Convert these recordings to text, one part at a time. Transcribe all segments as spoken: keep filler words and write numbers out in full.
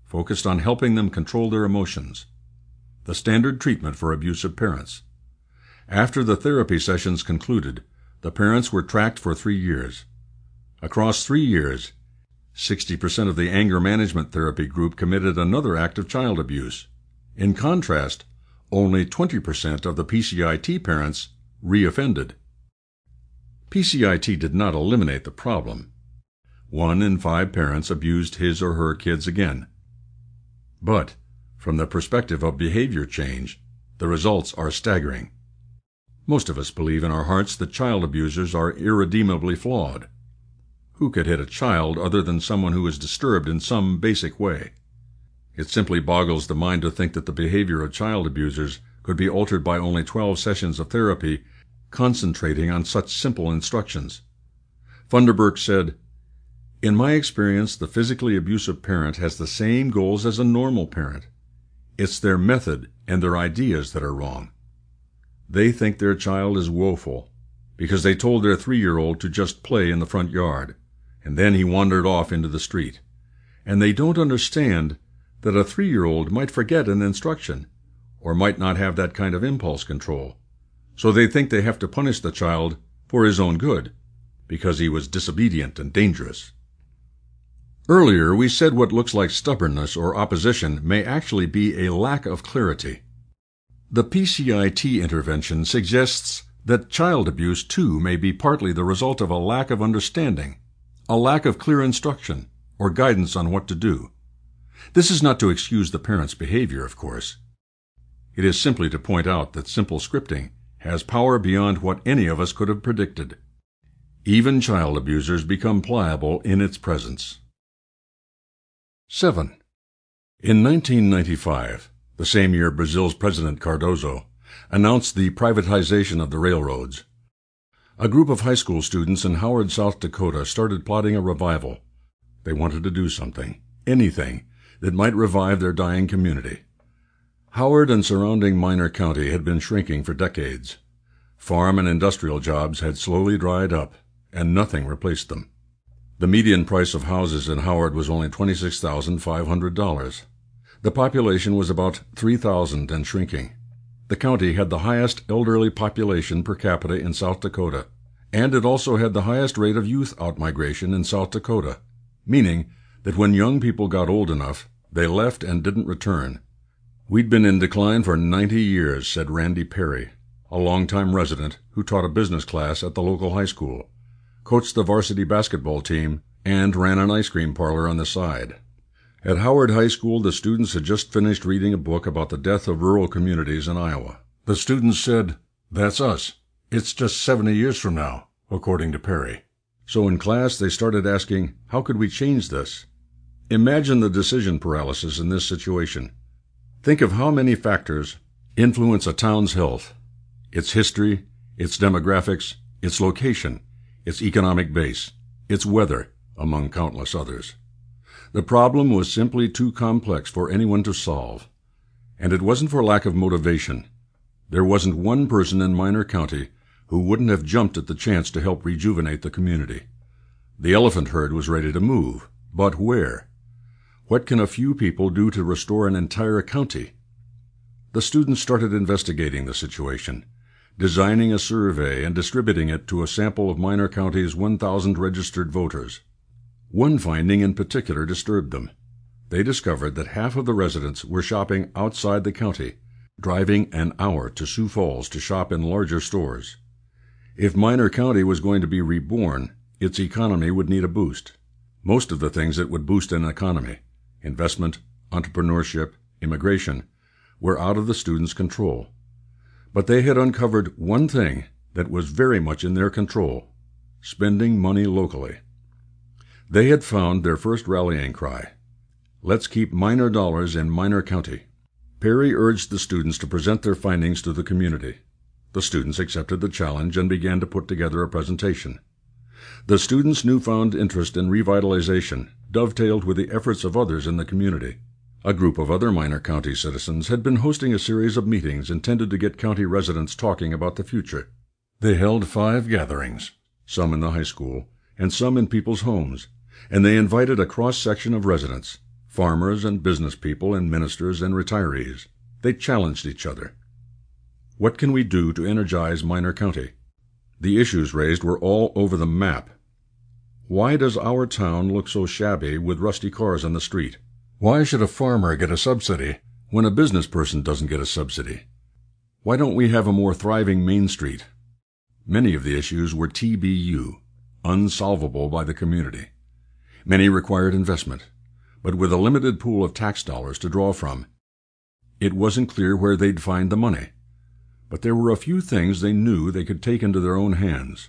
focused on helping them control their emotions. The standard treatment for abusive parents. After the therapy sessions concluded, the parents were tracked for three years. Across three years, sixty percent of the anger management therapy group committed another act of child abuse. In contrast, only twenty percent of the P C I T parents reoffended. P C I T did not eliminate the problem. One in five parents abused his or her kids again. But, from the perspective of behavior change, the results are staggering. Most of us believe in our hearts that child abusers are irredeemably flawed. Who could hit a child other than someone who is disturbed in some basic way? It simply boggles the mind to think that the behavior of child abusers could be altered by only twelve sessions of therapy concentrating on such simple instructions. Funderburk said, "In my experience, the physically abusive parent has the same goals as a normal parent. It's their method and their ideas that are wrong. They think their child is woeful because they told their three-year-old to just play in the front yard, and then he wandered off into the street. And they don't understand that a three-year-old might forget an instruction, or might not have that kind of impulse control. So they think they have to punish the child for his own good, because he was disobedient and dangerous." Earlier, we said what looks like stubbornness or opposition may actually be a lack of clarity. The P C I T intervention suggests that child abuse, too, may be partly the result of a lack of understanding, a lack of clear instruction, or guidance on what to do. This is not to excuse the parent's behavior, of course. It is simply to point out that simple scripting has power beyond what any of us could have predicted. Even child abusers become pliable in its presence. seven. In nineteen ninety-five, the same year Brazil's President Cardoso announced the privatization of the railroads, a group of high school students in Howard, South Dakota started plotting a revival. They wanted to do something, anything, that might revive their dying community. Howard and surrounding Minor County had been shrinking for decades. Farm and industrial jobs had slowly dried up, and nothing replaced them. The median price of houses in Howard was only twenty-six thousand five hundred dollars. The population was about three thousand and shrinking. The county had the highest elderly population per capita in South Dakota, and it also had the highest rate of youth outmigration in South Dakota, meaning that when young people got old enough, they left and didn't return. "We'd been in decline for ninety years, said Randy Perry, a longtime resident who taught a business class at the local high school, coached the varsity basketball team, and ran an ice cream parlor on the side. At Howard High School, the students had just finished reading a book about the death of rural communities in Iowa. The students said, "That's us. It's just seventy years from now," according to Perry. So in class, they started asking, how could we change this? Imagine the decision paralysis in this situation. Think of how many factors influence a town's health: its history, its demographics, its location, its economic base, its weather, among countless others. The problem was simply too complex for anyone to solve. And it wasn't for lack of motivation. There wasn't one person in Minor County who wouldn't have jumped at the chance to help rejuvenate the community. The elephant herd was ready to move, but where? What can a few people do to restore an entire county? The students started investigating the situation, designing a survey and distributing it to a sample of Minor County's one thousand registered voters. One finding in particular disturbed them. They discovered that half of the residents were shopping outside the county, driving an hour to Sioux Falls to shop in larger stores. If Minor County was going to be reborn, its economy would need a boost. Most of the things that would boost an economy, investment, entrepreneurship, immigration, were out of the students' control. But they had uncovered one thing that was very much in their control: spending money locally. They had found their first rallying cry: let's keep minor dollars in Minor County. Perry urged the students to present their findings to the community. The students accepted the challenge and began to put together a presentation. The students' newfound interest in revitalization dovetailed with the efforts of others in the community. A group of other Minor County citizens had been hosting a series of meetings intended to get county residents talking about the future. They held five gatherings, some in the high school and some in people's homes, and they invited a cross-section of residents, farmers and business people and ministers and retirees. They challenged each other. What can we do to energize Minor County? The issues raised were all over the map. Why does our town look so shabby with rusty cars on the street? Why should a farmer get a subsidy when a business person doesn't get a subsidy? Why don't we have a more thriving Main Street? Many of the issues were T B U, unsolvable by the community. Many required investment, but with a limited pool of tax dollars to draw from, it wasn't clear where they'd find the money. But there were a few things they knew they could take into their own hands.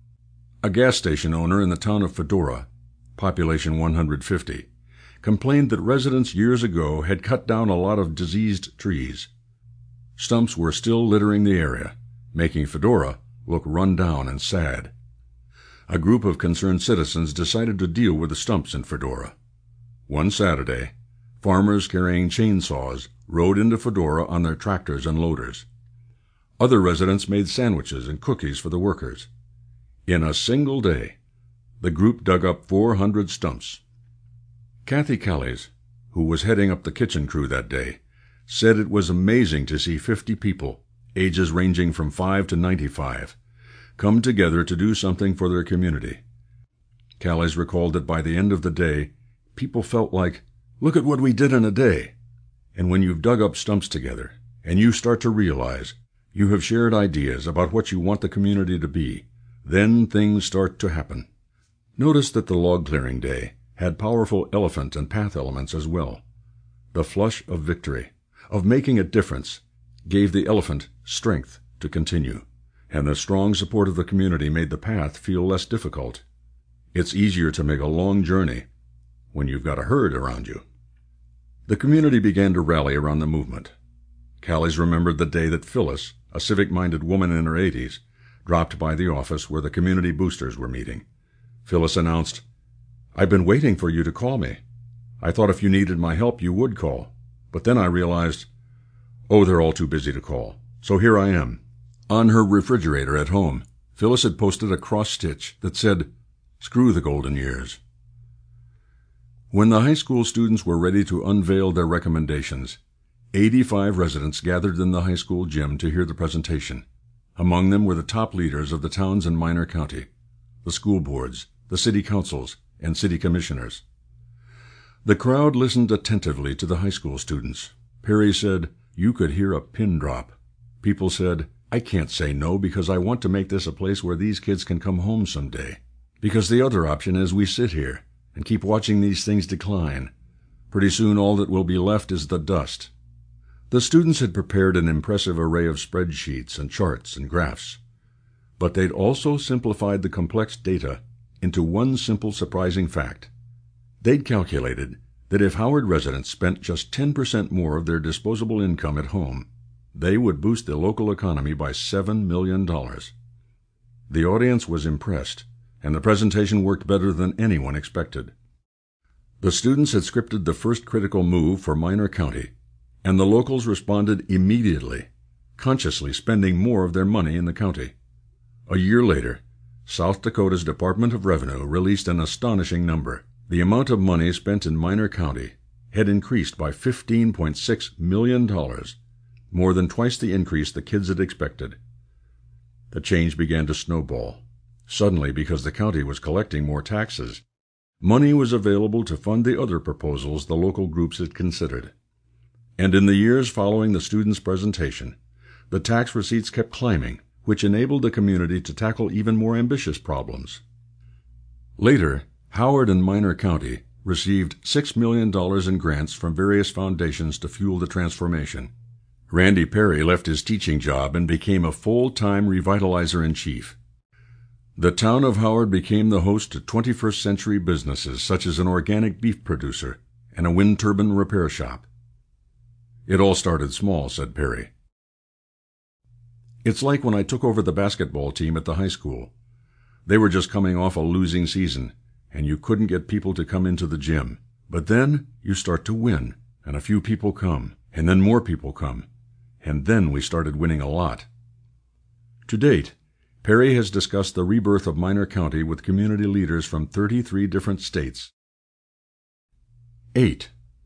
A gas station owner in the town of Fedora, population one hundred fifty, complained that residents years ago had cut down a lot of diseased trees. Stumps were still littering the area, making Fedora look run down and sad. A group of concerned citizens decided to deal with the stumps in Fedora. One Saturday, farmers carrying chainsaws rode into Fedora on their tractors and loaders. Other residents made sandwiches and cookies for the workers. In a single day, the group dug up four hundred stumps. Kathy Callies, who was heading up the kitchen crew that day, said it was amazing to see fifty people, ages ranging from five to ninety-five, come together to do something for their community. Callies recalled that by the end of the day, people felt like, look at what we did in a day. And when you've dug up stumps together, and you start to realize you have shared ideas about what you want the community to be, then things start to happen. Notice that the log clearing day had powerful elephant and path elements as well. The flush of victory, of making a difference, gave the elephant strength to continue, and the strong support of the community made the path feel less difficult. It's easier to make a long journey when you've got a herd around you. The community began to rally around the movement. Callies remembered the day that Phyllis, a civic-minded woman in her eighties, dropped by the office where the community boosters were meeting. Phyllis announced, "I've been waiting for you to call me. I thought if you needed my help you would call, but then I realized, oh, they're all too busy to call, so here I am." On her refrigerator at home, Phyllis had posted a cross-stitch that said, "Screw the golden years." When the high school students were ready to unveil their recommendations, eighty-five residents gathered in the high school gym to hear the presentation. Among them were the top leaders of the towns in Minor County, the school boards, the city councils, and city commissioners. The crowd listened attentively to the high school students. Perry said, "You could hear a pin drop." People said, "I can't say no because I want to make this a place where these kids can come home someday. Because the other option is we sit here and keep watching these things decline. Pretty soon all that will be left is the dust." The students had prepared an impressive array of spreadsheets and charts and graphs, but they'd also simplified the complex data into one simple surprising fact. They'd calculated that if Howard residents spent just ten percent more of their disposable income at home, they would boost the local economy by seven million dollars. The audience was impressed, and the presentation worked better than anyone expected. The students had scripted the first critical move for Minor County, and the locals responded immediately, consciously spending more of their money in the county. A year later, South Dakota's Department of Revenue released an astonishing number. The amount of money spent in Minor County had increased by fifteen point six million dollars, more than twice the increase the kids had expected. The change began to snowball. Suddenly, because the county was collecting more taxes, money was available to fund the other proposals the local groups had considered. And in the years following the students' presentation, the tax receipts kept climbing, which enabled the community to tackle even more ambitious problems. Later, Howard and Minor County received six million dollars in grants from various foundations to fuel the transformation. Randy Perry left his teaching job and became a full-time revitalizer-in-chief. The town of Howard became the host to twenty-first century businesses such as an organic beef producer and a wind turbine repair shop. "It all started small," said Perry. "It's like when I took over the basketball team at the high school. They were just coming off a losing season, and you couldn't get people to come into the gym. But then you start to win, and a few people come, and then more people come, and then we started winning a lot." To date, Perry has discussed the rebirth of Minor County with community leaders from thirty-three different states. eight.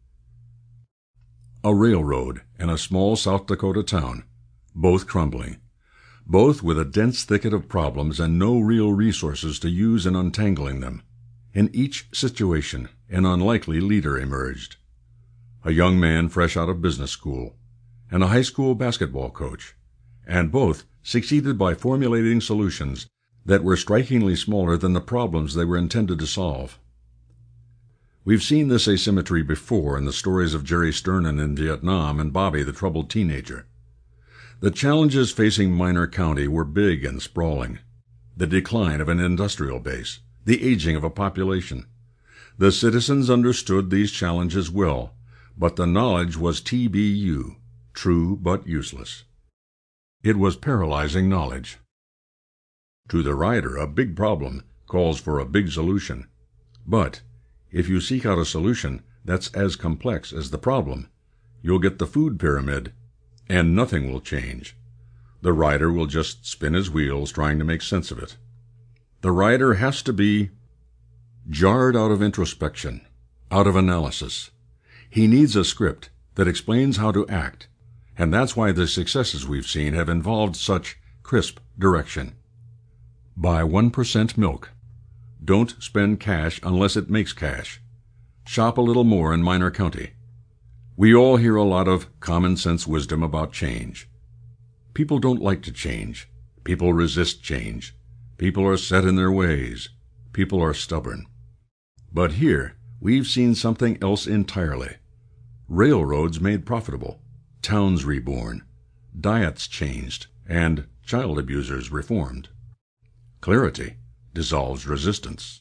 a railroad, and a small South Dakota town, both crumbling, both with a dense thicket of problems and no real resources to use in untangling them. In each situation, an unlikely leader emerged. A young man fresh out of business school, and a high school basketball coach, and both succeeded by formulating solutions that were strikingly smaller than the problems they were intended to solve. We've seen this asymmetry before in the stories of Jerry Sternin in Vietnam and Bobby the troubled teenager. The challenges facing Minor County were big and sprawling. The decline of an industrial base, the aging of a population. The citizens understood these challenges well, but the knowledge was T B U, true but useless. It was paralyzing knowledge. To the writer, a big problem calls for a big solution. But if you seek out a solution that's as complex as the problem, you'll get the food pyramid, and nothing will change. The writer will just spin his wheels trying to make sense of it. The writer has to be jarred out of introspection, out of analysis. He needs a script that explains how to act, and that's why the successes we've seen have involved such crisp direction. Buy one percent milk. Don't spend cash unless it makes cash. Shop a little more in Minor County. We all hear a lot of common-sense wisdom about change. People don't like to change. People resist change. People are set in their ways. People are stubborn. But here, we've seen something else entirely. Railroads made profitable, towns reborn, diets changed, and child abusers reformed. Clarity dissolves resistance.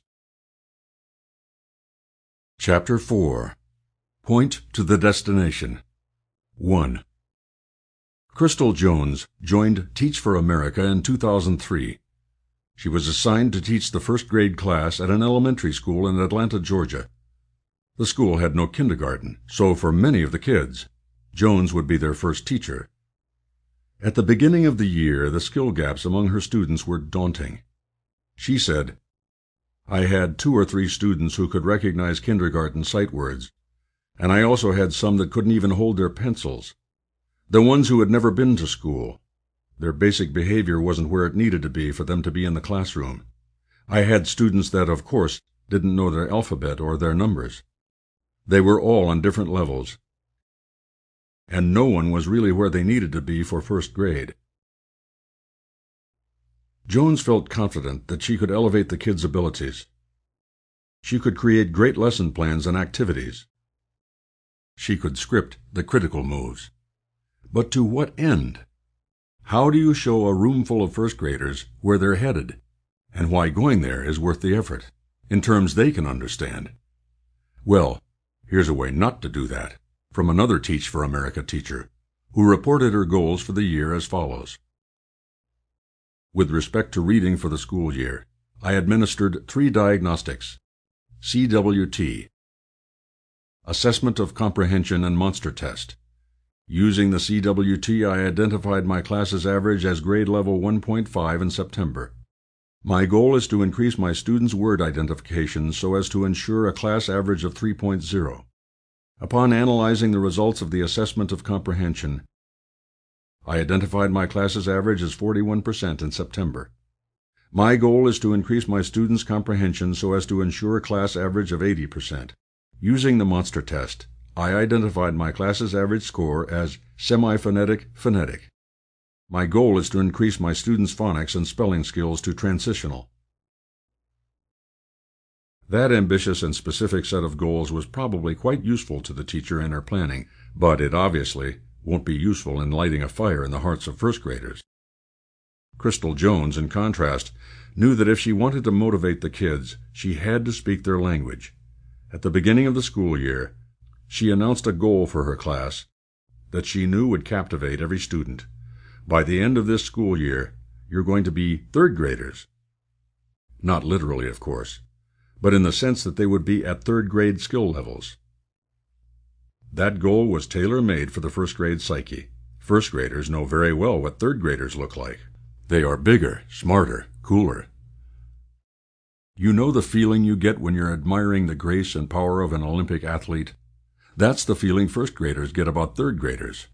Chapter four. Point to the Destination. one. Crystal Jones joined Teach for America in two thousand three. She was assigned to teach the first grade class at an elementary school in Atlanta, Georgia. The school had no kindergarten, so for many of the kids, Jones would be their first teacher. At the beginning of the year, the skill gaps among her students were daunting. She said, "I had two or three students who could recognize kindergarten sight words, and I also had some that couldn't even hold their pencils. The ones who had never been to school. Their basic behavior wasn't where it needed to be for them to be in the classroom. I had students that, of course, didn't know their alphabet or their numbers. They were all on different levels, and no one was really where they needed to be for first grade." Jones felt confident that she could elevate the kids' abilities. She could create great lesson plans and activities. She could script the critical moves. But to what end? How do you show a room full of first graders where they're headed, and why going there is worth the effort, in terms they can understand? Well, here's a way not to do that, from another Teach for America teacher, who reported her goals for the year as follows. With respect to reading for the school year, I administered three diagnostics: C W T, Assessment of Comprehension and Monster Test. Using the C W T, I identified my class's average as grade level one point five in September. My goal is to increase my students' word identification so as to ensure a class average of three point oh. Upon analyzing the results of the Assessment of Comprehension, I identified my class's average as forty-one percent in September. My goal is to increase my students' comprehension so as to ensure a class average of eighty percent. Using the Monster Test, I identified my class's average score as semi-phonetic phonetic. My goal is to increase my students' phonics and spelling skills to transitional. That ambitious and specific set of goals was probably quite useful to the teacher in her planning, but it obviously won't be useful in lighting a fire in the hearts of first graders. Crystal Jones, in contrast, knew that if she wanted to motivate the kids, she had to speak their language. At the beginning of the school year, she announced a goal for her class that she knew would captivate every student. By the end of this school year, you're going to be third graders. Not literally, of course, but in the sense that they would be at third grade skill levels. That goal was tailor-made for the first grade psyche. First graders know very well what third graders look like. They are bigger, smarter, cooler. You know the feeling you get when you're admiring the grace and power of an Olympic athlete? That's the feeling first graders get about third graders.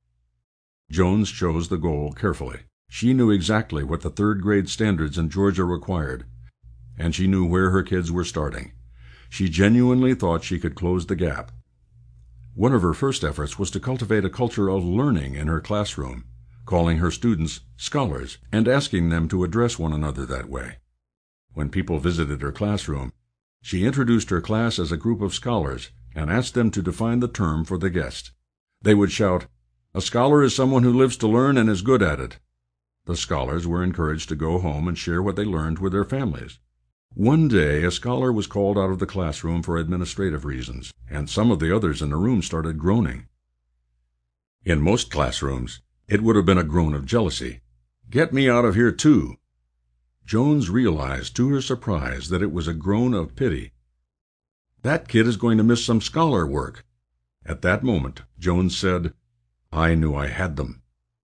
Jones chose the goal carefully. She knew exactly what the third grade standards in Georgia required, and she knew where her kids were starting. She genuinely thought she could close the gap. One of her first efforts was to cultivate a culture of learning in her classroom, calling her students scholars and asking them to address one another that way. When people visited her classroom, she introduced her class as a group of scholars and asked them to define the term for the guest. They would shout, "A scholar is someone who lives to learn and is good at it." The scholars were encouraged to go home and share what they learned with their families. One day, a scholar was called out of the classroom for administrative reasons, and some of the others in the room started groaning. In most classrooms, it would have been a groan of jealousy. "Get me out of here, too!" Jones realized, to her surprise, that it was a groan of pity. "That kid is going to miss some scholar work." At that moment, Jones said, "I knew I had them."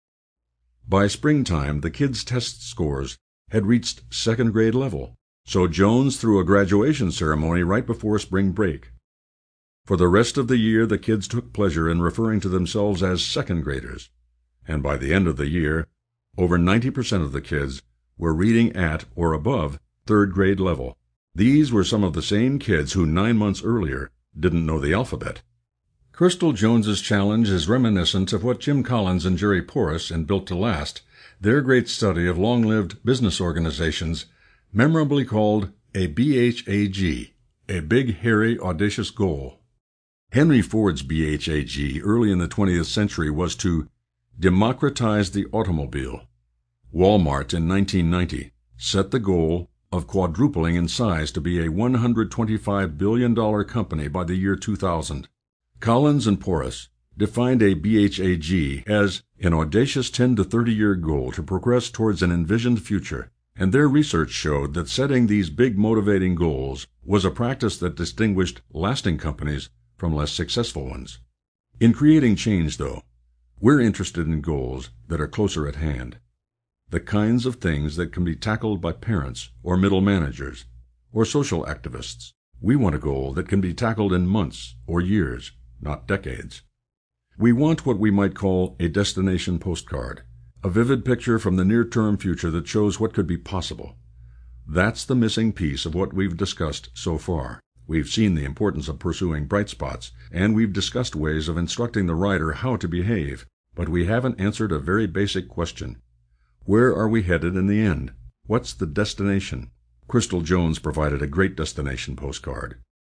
By springtime, the kids' test scores had reached second grade level, so Jones threw a graduation ceremony right before spring break. For the rest of the year, the kids took pleasure in referring to themselves as second graders, and by the end of the year, over ninety percent of the kids were reading at or above third grade level. These were some of the same kids who nine months earlier didn't know the alphabet. Crystal Jones's challenge is reminiscent of what Jim Collins and Jerry Porras, in Built to Last, their great study of long-lived business organizations, memorably called a B H A G, a big, hairy, audacious goal. Henry Ford's B H A G early in the twentieth century was to democratize the automobile. Walmart in nineteen ninety set the goal of quadrupling in size to be a one hundred twenty-five billion dollars company by the year two thousand. Collins and Porras defined a B H A G as an audacious ten to thirty year goal to progress towards an envisioned future, and their research showed that setting these big motivating goals was a practice that distinguished lasting companies from less successful ones. In creating change, though, we're interested in goals that are closer at hand, the kinds of things that can be tackled by parents or middle managers or social activists. We want a goal that can be tackled in months or years, not decades. We want what we might call a destination postcard, a vivid picture from the near-term future that shows what could be possible. That's the missing piece of what we've discussed so far. We've seen the importance of pursuing bright spots, and we've discussed ways of instructing the rider how to behave, but we haven't answered a very basic question. Where are we headed in the end? What's the destination? Crystal Jones provided a great destination postcard.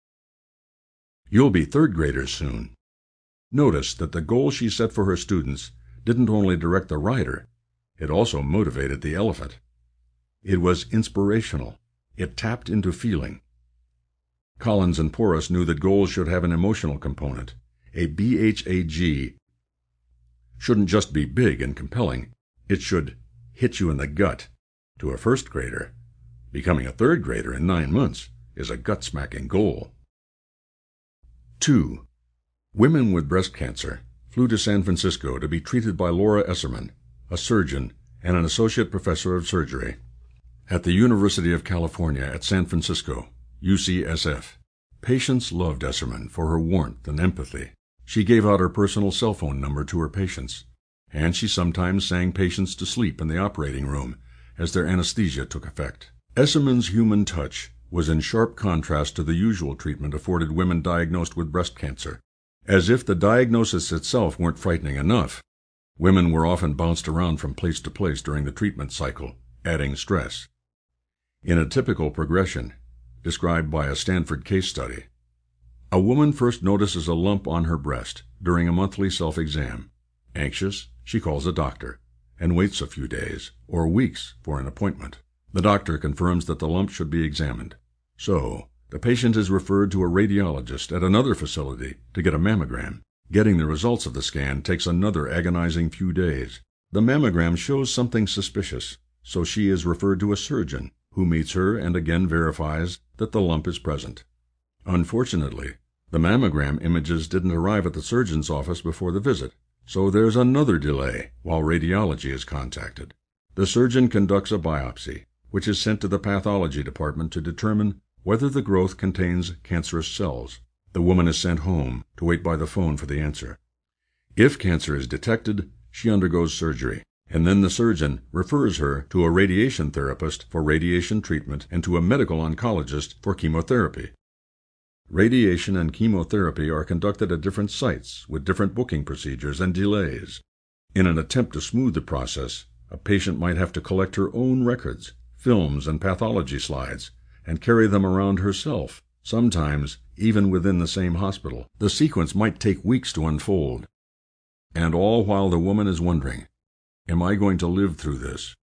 You'll be third graders soon. Notice that the goal she set for her students didn't only direct the rider, it also motivated the elephant. It was inspirational. It tapped into feeling. Collins and Porras knew that goals should have an emotional component. A B H A G shouldn't just be big and compelling. It should hit you in the gut. To a first grader, becoming a third grader in nine months is a gut-smacking goal. Two. Women with breast cancer flew to San Francisco to be treated by Laura Esserman, a surgeon and an associate professor of surgery at the University of California at San Francisco, U C S F. Patients loved Esserman for her warmth and empathy. She gave out her personal cell phone number to her patients, and she sometimes sang patients to sleep in the operating room as their anesthesia took effect. Esserman's human touch was in sharp contrast to the usual treatment afforded women diagnosed with breast cancer. As if the diagnosis itself weren't frightening enough, women were often bounced around from place to place during the treatment cycle, adding stress. In a typical progression, described by a Stanford case study, a woman first notices a lump on her breast during a monthly self-exam. Anxious, she calls a doctor and waits a few days or weeks for an appointment. The doctor confirms that the lump should be examined. So, the patient is referred to a radiologist at another facility to get a mammogram. Getting the results of the scan takes another agonizing few days. The mammogram shows something suspicious, so she is referred to a surgeon, who meets her and again verifies that the lump is present. Unfortunately, the mammogram images didn't arrive at the surgeon's office before the visit, so there's another delay while radiology is contacted. The surgeon conducts a biopsy, which is sent to the pathology department to determine whether the growth contains cancerous cells. The woman is sent home to wait by the phone for the answer. If cancer is detected, she undergoes surgery, and then the surgeon refers her to a radiation therapist for radiation treatment and to a medical oncologist for chemotherapy. Radiation and chemotherapy are conducted at different sites with different booking procedures and delays. In an attempt to smooth the process, a patient might have to collect her own records, films, and pathology slides, and carry them around herself, sometimes even within the same hospital. The sequence might take weeks to unfold. And all while the woman is wondering, am I going to live through this?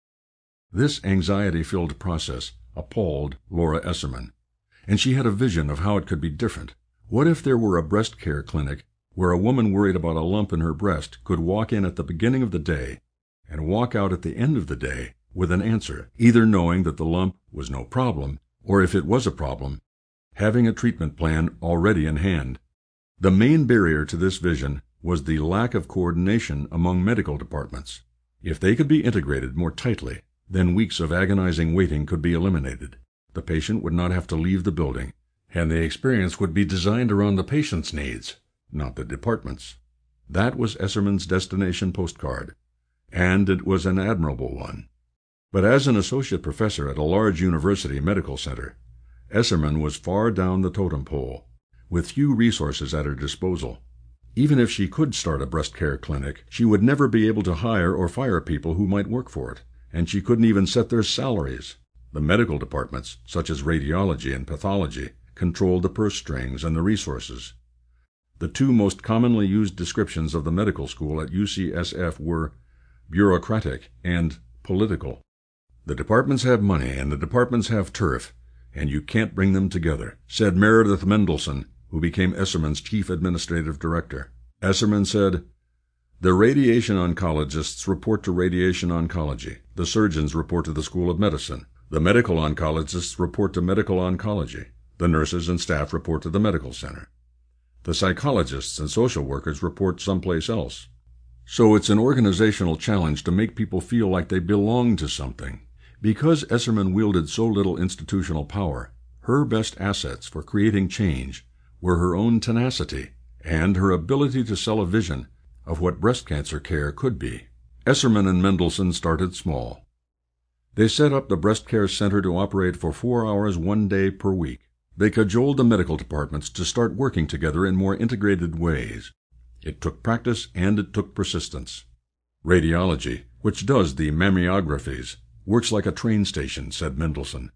This anxiety-filled process appalled Laura Esserman, and she had a vision of how it could be different. What if there were a breast care clinic where a woman worried about a lump in her breast could walk in at the beginning of the day and walk out at the end of the day with an answer, either knowing that the lump was no problem, or if it was a problem, having a treatment plan already in hand. The main barrier to this vision was the lack of coordination among medical departments. If they could be integrated more tightly, then weeks of agonizing waiting could be eliminated. The patient would not have to leave the building, and the experience would be designed around the patient's needs, not the department's. That was Esserman's destination postcard, and it was an admirable one. But as an associate professor at a large university medical center, Esserman was far down the totem pole, with few resources at her disposal. Even if she could start a breast care clinic, she would never be able to hire or fire people who might work for it, and she couldn't even set their salaries. The medical departments, such as radiology and pathology, controlled the purse strings and the resources. The two most commonly used descriptions of the medical school at U C S F were bureaucratic and political. The departments have money and the departments have turf, and you can't bring them together, said Meredith Mendelson, who became Esserman's chief administrative director. Esserman said, "The radiation oncologists report to radiation oncology. The surgeons report to the School of Medicine. The medical oncologists report to medical oncology. The nurses and staff report to the medical center. The psychologists and social workers report someplace else." So it's an organizational challenge to make people feel like they belong to something. Because Esserman wielded so little institutional power, her best assets for creating change were her own tenacity and her ability to sell a vision of what breast cancer care could be. Esserman and Mendelson started small. They set up the Breast Care Center to operate for four hours one day per week. They cajoled the medical departments to start working together in more integrated ways. It took practice and it took persistence. Radiology, which does the mammographies, works like a train station, said Mendelson.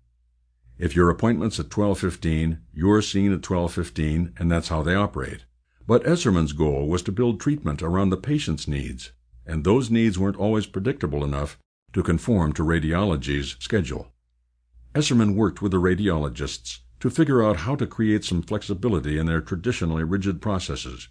If your appointment's at twelve fifteen, you're seen at twelve fifteen, and that's how they operate. But Esserman's goal was to build treatment around the patient's needs, and those needs weren't always predictable enough to conform to radiology's schedule. Esserman worked with the radiologists to figure out how to create some flexibility in their traditionally rigid processes.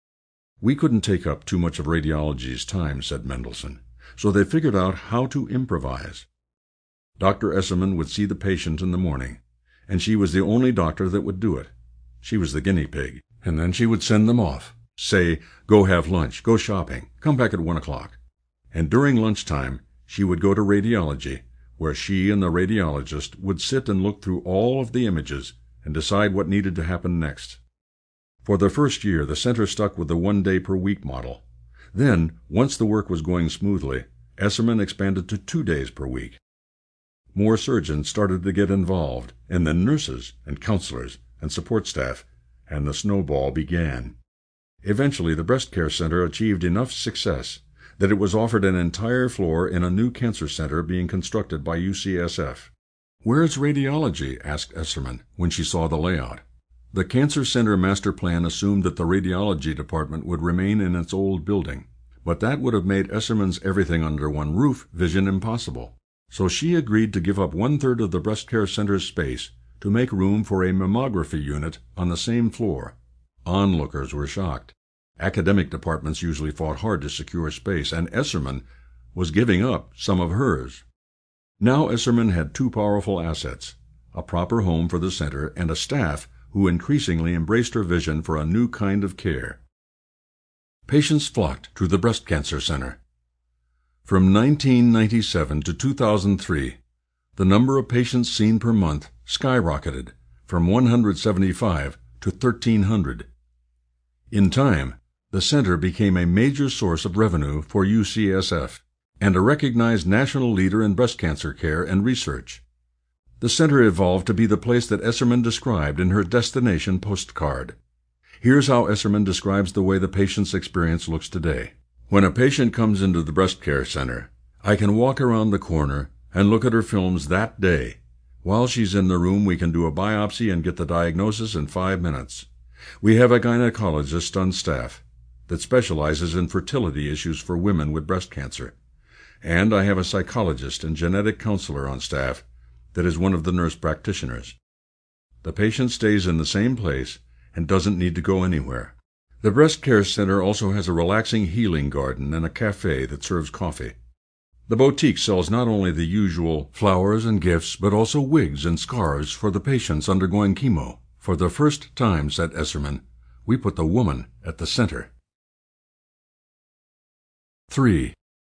We couldn't take up too much of radiology's time, said Mendelson, so they figured out how to improvise. Doctor Esserman would see the patient in the morning, and she was the only doctor that would do it. She was the guinea pig, and then she would send them off. Say, go have lunch, go shopping, come back at one o'clock. And during lunchtime, she would go to radiology, where she and the radiologist would sit and look through all of the images and decide what needed to happen next. For the first year, the center stuck with the one-day-per-week model. Then, once the work was going smoothly, Esserman expanded to two days per week. More surgeons started to get involved, and then nurses and counselors and support staff, and the snowball began. Eventually, the Breast Care Center achieved enough success that it was offered an entire floor in a new cancer center being constructed by U C S F. "Where's radiology?" asked Esserman when she saw the layout. The cancer center master plan assumed that the radiology department would remain in its old building, but that would have made Esserman's everything under one roof vision impossible. So she agreed to give up one-third of the breast care center's space to make room for a mammography unit on the same floor. Onlookers were shocked. Academic departments usually fought hard to secure space, and Esserman was giving up some of hers. Now Esserman had two powerful assets, a proper home for the center and a staff who increasingly embraced her vision for a new kind of care. Patients flocked to the Breast Cancer Center. From nineteen ninety-seven to two thousand three, the number of patients seen per month skyrocketed from one hundred seventy-five to thirteen hundred. In time, the center became a major source of revenue for U C S F and a recognized national leader in breast cancer care and research. The center evolved to be the place that Esserman described in her destination postcard. Here's how Esserman describes the way the patient's experience looks today. When a patient comes into the breast care center, I can walk around the corner and look at her films that day. While she's in the room, we can do a biopsy and get the diagnosis in five minutes. We have a gynecologist on staff that specializes in fertility issues for women with breast cancer. And I have a psychologist and genetic counselor on staff that is one of the nurse practitioners. The patient stays in the same place and doesn't need to go anywhere. The breast care center also has a relaxing healing garden and a cafe that serves coffee. The boutique sells not only the usual flowers and gifts, but also wigs and scarves for the patients undergoing chemo. For the first time, said Esserman, we put the woman at the center. three.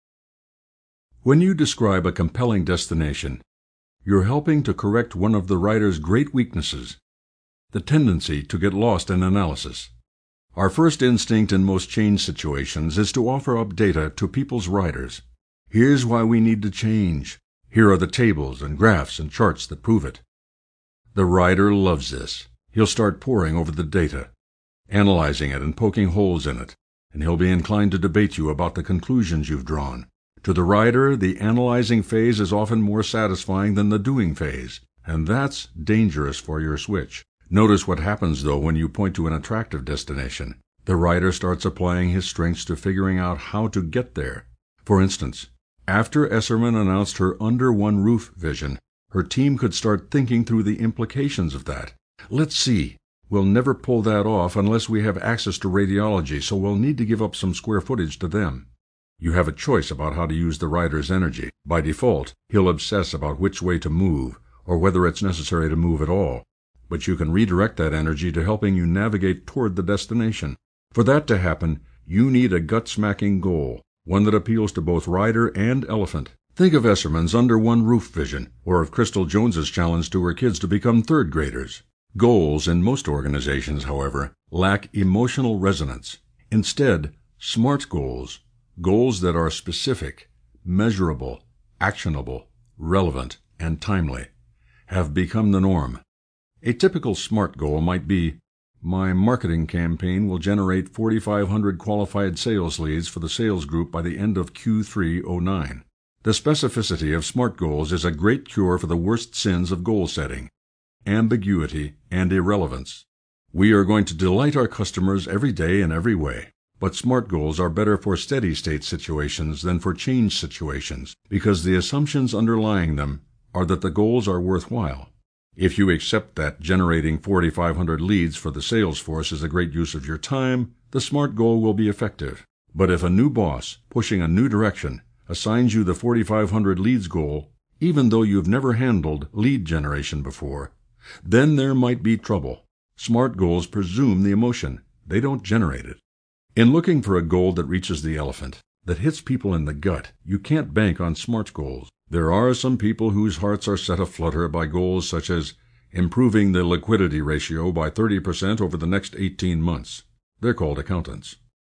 When you describe a compelling destination, you're helping to correct one of the writer's great weaknesses, the tendency to get lost in analysis. Our first instinct in most change situations is to offer up data to people's writers. Here's why we need to change. Here are the tables and graphs and charts that prove it. The writer loves this. He'll start poring over the data, analyzing it and poking holes in it, and he'll be inclined to debate you about the conclusions you've drawn. To the writer, the analyzing phase is often more satisfying than the doing phase, and that's dangerous for your switch. Notice what happens, though, when you point to an attractive destination. The writer starts applying his strengths to figuring out how to get there. For instance, after Esserman announced her under-one-roof vision, her team could start thinking through the implications of that. Let's see. We'll never pull that off unless we have access to radiology, so we'll need to give up some square footage to them. You have a choice about how to use the writer's energy. By default, he'll obsess about which way to move, or whether it's necessary to move at all. But you can redirect that energy to helping you navigate toward the destination. For that to happen, you need a gut-smacking goal, one that appeals to both writer and elephant. Think of Esserman's under-one-roof vision, or of Crystal Jones's challenge to her kids to become third graders. Goals in most organizations, however, lack emotional resonance. Instead, SMART goals, goals that are specific, measurable, actionable, relevant, and timely, have become the norm. A typical SMART goal might be, my marketing campaign will generate forty-five hundred qualified sales leads for the sales group by the end of Q three oh nine. The specificity of SMART goals is a great cure for the worst sins of goal setting, ambiguity and irrelevance. We are going to delight our customers every day in every way, but SMART goals are better for steady-state situations than for change situations because the assumptions underlying them are that the goals are worthwhile. If you accept that generating forty-five hundred leads for the sales force is a great use of your time, the SMART goal will be effective. But if a new boss, pushing a new direction, assigns you the forty-five hundred leads goal, even though you've never handled lead generation before, then there might be trouble. SMART goals presume the emotion. They don't generate it. In looking for a goal that reaches the elephant, that hits people in the gut, you can't bank on SMART goals. There are some people whose hearts are set aflutter by goals such as improving the liquidity ratio by thirty percent over the next eighteen months. They're called accountants.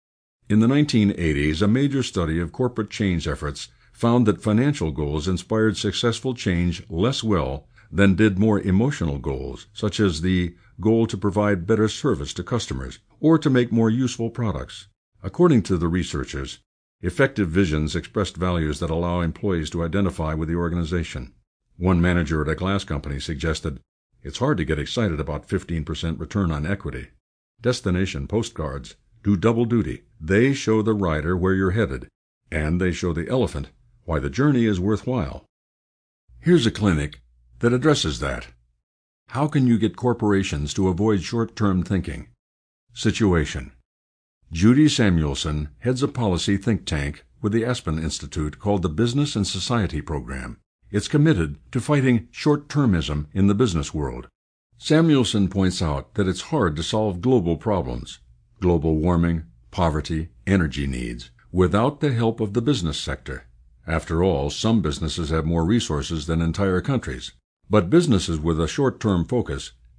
In the nineteen eighties, a major study of corporate change efforts found that financial goals inspired successful change less well than did more emotional goals, such as the goal to provide better service to customers or to make more useful products. According to the researchers, effective visions expressed values that allow employees to identify with the organization. One manager at a glass company suggested, it's hard to get excited about fifteen percent return on equity. Destination postcards do double duty. They show the rider where you're headed, and they show the elephant why the journey is worthwhile. Here's a clinic that addresses that. How can you get corporations to avoid short-term thinking? Situation. Judy Samuelson heads a policy think tank with the Aspen Institute called the Business and Society Program. It's committed to fighting short-termism in the business world. Samuelson points out that it's hard to solve global problems, global warming, poverty, energy needs, without the help of the business sector. After all, some businesses have more resources than entire countries. But businesses with a short-term focus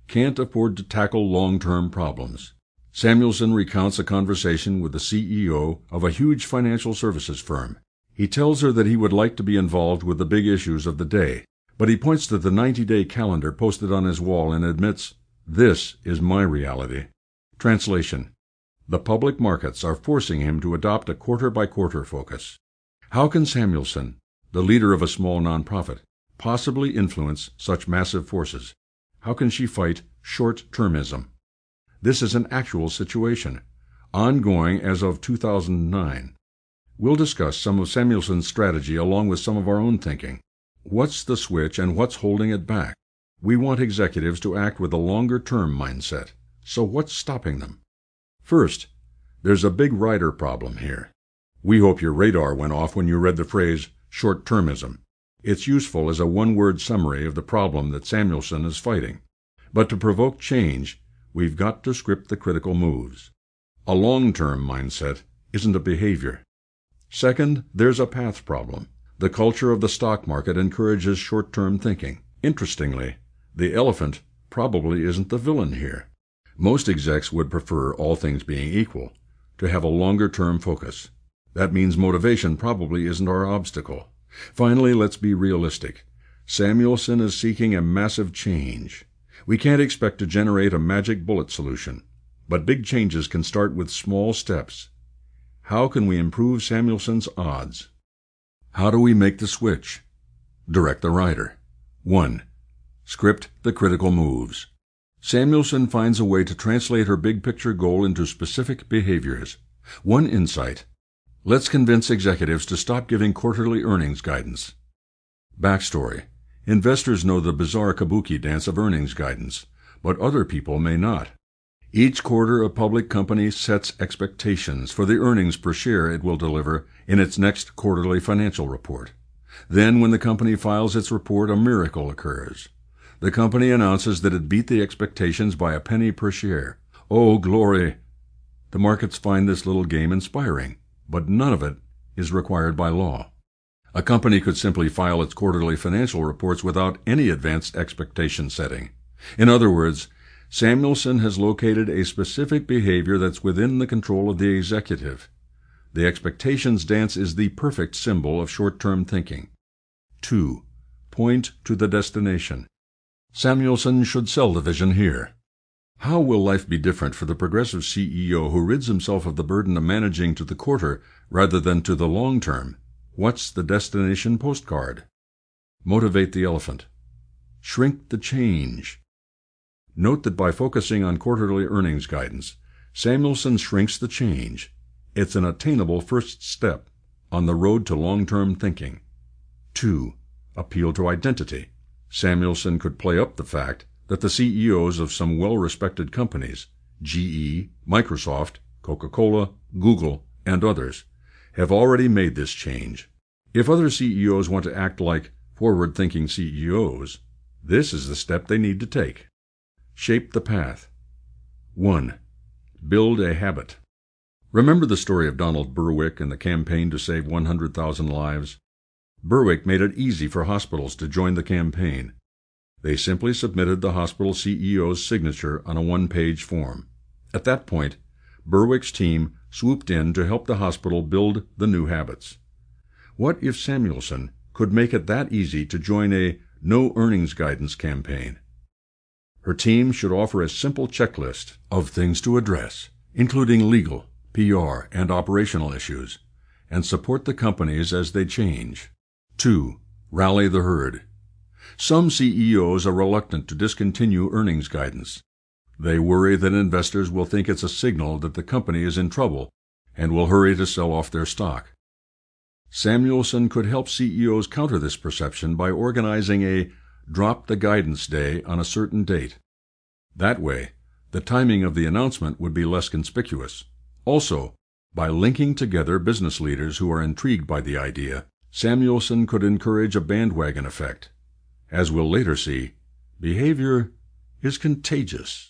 can't afford to tackle long-term problems. Samuelson recounts a conversation with the C E O of a huge financial services firm. He tells her that he would like to be involved with the big issues of the day, but he points to the ninety-day calendar posted on his wall and admits, "This is my reality." Translation: the public markets are forcing him to adopt a quarter-by-quarter focus. How can Samuelson, the leader of a small nonprofit, possibly influence such massive forces? How can she fight short-termism? This is an actual situation, ongoing as of two thousand nine. We'll discuss some of Samuelson's strategy along with some of our own thinking. What's the switch and what's holding it back? We want executives to act with a longer-term mindset. So what's stopping them? First, there's a big rider problem here. We hope your radar went off when you read the phrase short-termism. It's useful as a one-word summary of the problem that Samuelson is fighting. But to provoke change, we've got to script the critical moves. A long-term mindset isn't a behavior. Second, there's a path problem. The culture of the stock market encourages short-term thinking. Interestingly, the elephant probably isn't the villain here. Most execs would prefer, all things being equal, to have a longer-term focus. That means motivation probably isn't our obstacle. Finally, let's be realistic. Samuelson is seeking a massive change. We can't expect to generate a magic bullet solution, but big changes can start with small steps. How can we improve Samuelson's odds? How do we make the switch? Direct the rider. One. Script the critical moves. Samuelson finds a way to translate her big-picture goal into specific behaviors. One insight. Let's convince executives to stop giving quarterly earnings guidance. Backstory. Investors know the bizarre kabuki dance of earnings guidance, but other people may not. Each quarter, a public company sets expectations for the earnings per share it will deliver in its next quarterly financial report. Then, when the company files its report, a miracle occurs. The company announces that it beat the expectations by a penny per share. Oh, glory! The markets find this little game inspiring, but none of it is required by law. A company could simply file its quarterly financial reports without any advanced expectation setting. In other words, Samuelson has located a specific behavior that's within the control of the executive. The expectations dance is the perfect symbol of short-term thinking. Two. Point to the destination. Samuelson should sell the vision here. How will life be different for the progressive C E O who rids himself of the burden of managing to the quarter rather than to the long term? What's the destination postcard? Motivate the elephant. Shrink the change. Note that by focusing on quarterly earnings guidance, Samuelson shrinks the change. It's an attainable first step on the road to long-term thinking. Two. Appeal to identity. Samuelson could play up the fact that the C E Os of some well-respected companies, G E, Microsoft, Coca-Cola, Google, and others, have already made this change. If other C E Os want to act like forward-thinking C E Os, this is the step they need to take. Shape the path. One. Build a habit. Remember the story of Donald Berwick and the campaign to save one hundred thousand lives? Berwick made it easy for hospitals to join the campaign. They simply submitted the hospital C E O's signature on a one-page form. At that point, Berwick's team swooped in to help the hospital build the new habits. What if Samuelson could make it that easy to join a no earnings guidance campaign? Her team should offer a simple checklist of things to address, including legal, P R, and operational issues, and support the companies as they change. Two. Rally the herd. Some C E Os are reluctant to discontinue earnings guidance. They worry that investors will think it's a signal that the company is in trouble and will hurry to sell off their stock. Samuelson could help C E Os counter this perception by organizing a Drop the Guidance Day on a certain date. That way, the timing of the announcement would be less conspicuous. Also, by linking together business leaders who are intrigued by the idea, Samuelson could encourage a bandwagon effect. As we'll later see, behavior is contagious.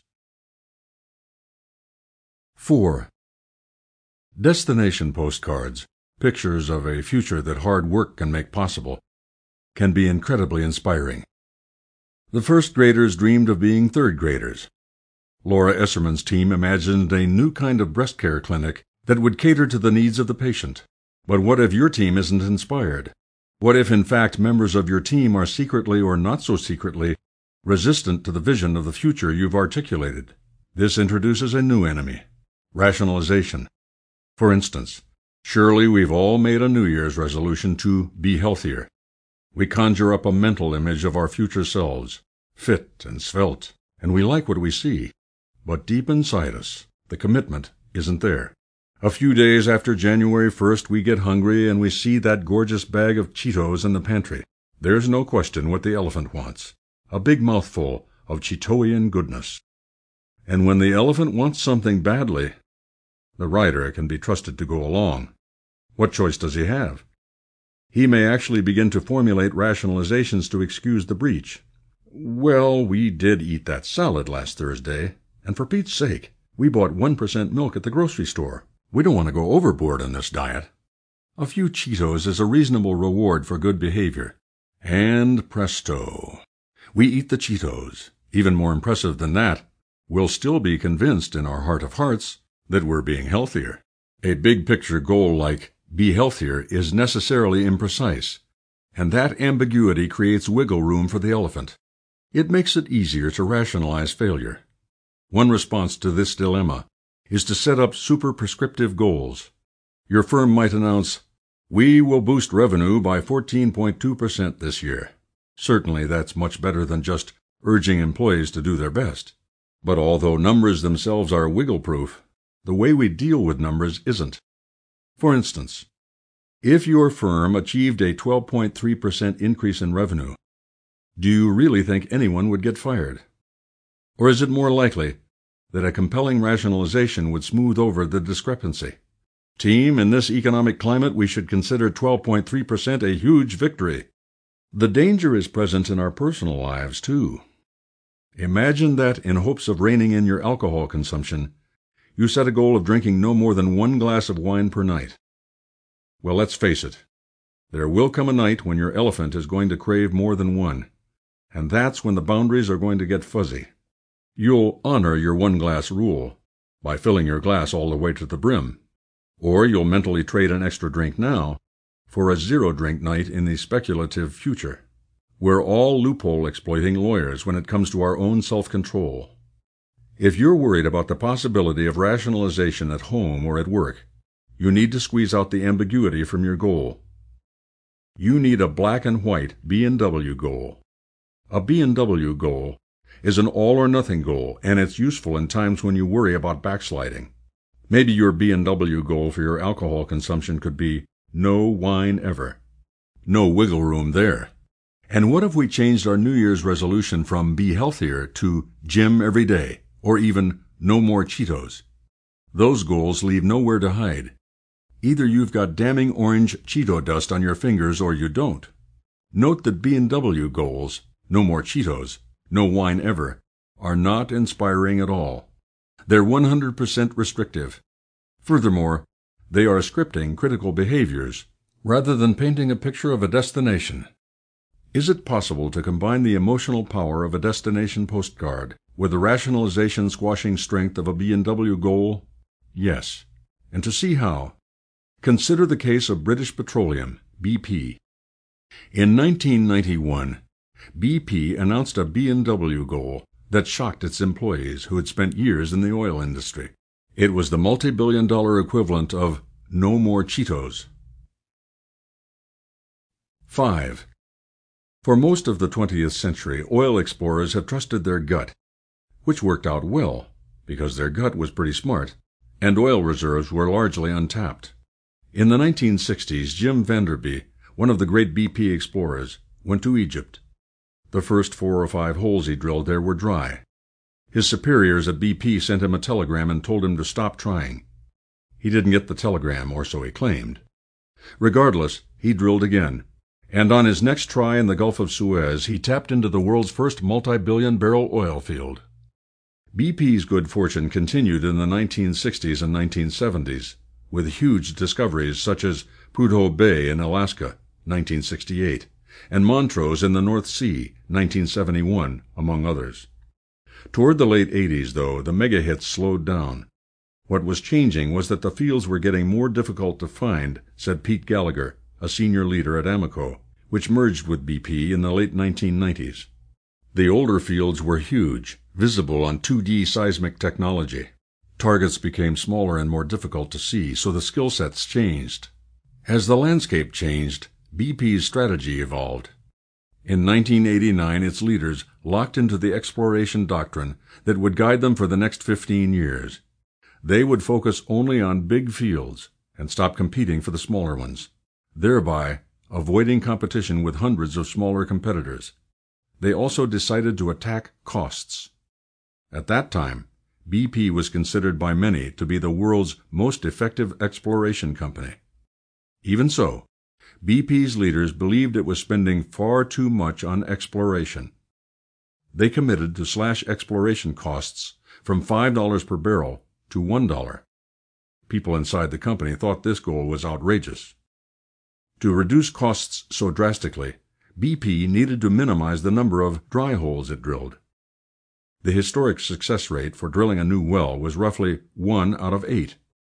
Four. Destination postcards, pictures of a future that hard work can make possible, can be incredibly inspiring. The first graders dreamed of being third graders. Laura Esserman's team imagined a new kind of breast care clinic that would cater to the needs of the patient. But what if your team isn't inspired? What if, in fact, members of your team are secretly or not so secretly resistant to the vision of the future you've articulated? This introduces a new enemy, rationalization. For instance, surely we've all made a New Year's resolution to be healthier. We conjure up a mental image of our future selves, fit and svelte, and we like what we see. But deep inside us, the commitment isn't there. A few days after January first, we get hungry and we see that gorgeous bag of Cheetos in the pantry. There's no question what the elephant wants, a big mouthful of Cheetoian goodness. And when the elephant wants something badly, the rider can be trusted to go along. What choice does he have? He may actually begin to formulate rationalizations to excuse the breach. Well, we did eat that salad last Thursday, and for Pete's sake, we bought one percent milk at the grocery store. We don't want to go overboard on this diet. A few Cheetos is a reasonable reward for good behavior. And presto, we eat the Cheetos. Even more impressive than that, we'll still be convinced in our heart of hearts that we're being healthier. A big-picture goal like be healthier is necessarily imprecise, and that ambiguity creates wiggle room for the elephant. It makes it easier to rationalize failure. One response to this dilemma is to set up super-prescriptive goals. Your firm might announce, "We will boost revenue by fourteen point two percent this year." Certainly that's much better than just urging employees to do their best. But although numbers themselves are wiggle-proof, the way we deal with numbers isn't. For instance, if your firm achieved a twelve point three percent increase in revenue, do you really think anyone would get fired? Or is it more likely that a compelling rationalization would smooth over the discrepancy? Team, in this economic climate, we should consider twelve point three percent a huge victory. The danger is present in our personal lives, too. Imagine that, in hopes of reining in your alcohol consumption, you set a goal of drinking no more than one glass of wine per night. Well, let's face it. There will come a night when your elephant is going to crave more than one, and that's when the boundaries are going to get fuzzy. You'll honor your one-glass rule by filling your glass all the way to the brim, or you'll mentally trade an extra drink now for a zero-drink night in the speculative future. We're all loophole-exploiting lawyers when it comes to our own self-control. If you're worried about the possibility of rationalization at home or at work, you need to squeeze out the ambiguity from your goal. You need a black and white B and W goal. A B and W goal is an all-or-nothing goal, and it's useful in times when you worry about backsliding. Maybe your B and W goal for your alcohol consumption could be no wine ever. No wiggle room there. And what if we changed our New Year's resolution from be healthier to gym every day, or even no more Cheetos? Those goals leave nowhere to hide. Either you've got damning orange Cheeto dust on your fingers or you don't. Note that B and W goals, no more Cheetos, no wine ever, are not inspiring at all. They're one hundred percent restrictive. Furthermore, they are scripting critical behaviors rather than painting a picture of a destination. Is it possible to combine the emotional power of a destination postcard with the rationalization-squashing strength of a B and W goal? Yes. And to see how, consider the case of British Petroleum, B P. In nineteen ninety-one, B P announced a B and W goal that shocked its employees who had spent years in the oil industry. It was the multi-billion dollar equivalent of no more Cheetos. Five. For most of the twentieth century, oil explorers have trusted their gut, which worked out well, because their gut was pretty smart, and oil reserves were largely untapped. In the nineteen sixties, Jim Vanderby, one of the great B P explorers, went to Egypt. The first four or five holes he drilled there were dry. His superiors at B P sent him a telegram and told him to stop trying. He didn't get the telegram, or so he claimed. Regardless, he drilled again, and on his next try in the Gulf of Suez, he tapped into the world's first multi-billion barrel oil field. B P's good fortune continued in the nineteen sixties and nineteen seventies, with huge discoveries such as Prudhoe Bay in Alaska, nineteen sixty-eight, and Montrose in the North Sea, nineteen seventy-one, among others. Toward the late eighties, though, the mega-hits slowed down. What was changing was that the fields were getting more difficult to find, said Pete Gallagher, a senior leader at Amoco, which merged with B P in the late nineteen nineties. The older fields were huge, visible on two D seismic technology. Targets became smaller and more difficult to see, so the skill sets changed. As the landscape changed, B P's strategy evolved. In nineteen eighty-nine, its leaders locked into the exploration doctrine that would guide them for the next fifteen years. They would focus only on big fields and stop competing for the smaller ones, thereby avoiding competition with hundreds of smaller competitors. They also decided to attack costs. At that time, B P was considered by many to be the world's most effective exploration company. Even so, B P's leaders believed it was spending far too much on exploration. They committed to slash exploration costs from five dollars per barrel to one dollar. People inside the company thought this goal was outrageous. To reduce costs so drastically, B P needed to minimize the number of dry holes it drilled. The historic success rate for drilling a new well was roughly one out of eight.